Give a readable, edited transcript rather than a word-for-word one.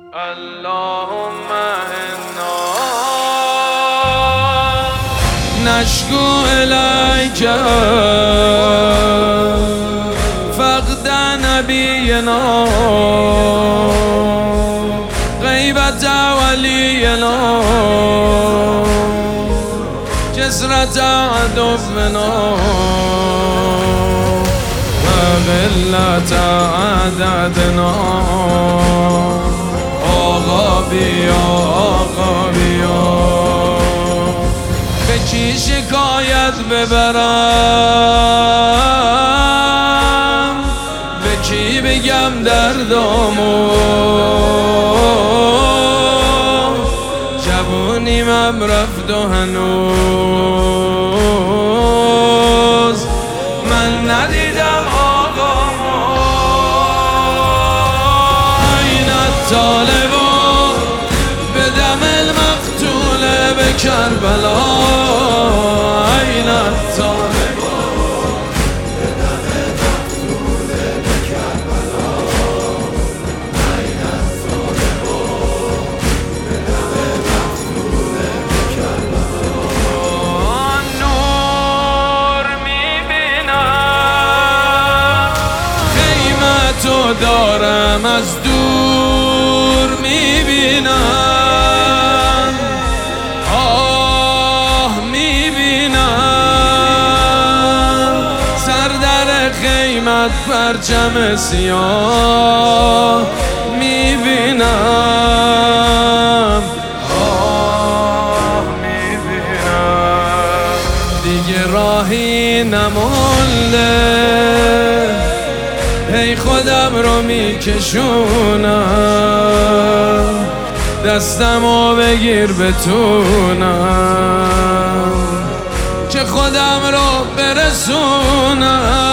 اللهم انا نشكو إليك فقد نبينا غيبة ولينا كسرة عدونا وقلة عددنا آقا بیا آقا بیا به کی شکایت ببرم به کی بگم دردامو جوونیم رفت و هنوز من ندیدم آقامو این الطالبو به دم المقتول به کربلا این الطالبو به دم المقتول به کربلا این الطالبو به دم المقتول به کربلا نور میبینم خیمتو دارم از دور میبینم آه میبینم سر در خیمت پرچم سیاه میبینم آه میبینم دیگه راهی نمونده هی خودم رو میکشونم دستمو بگیر بتونم که خودم رو برسونم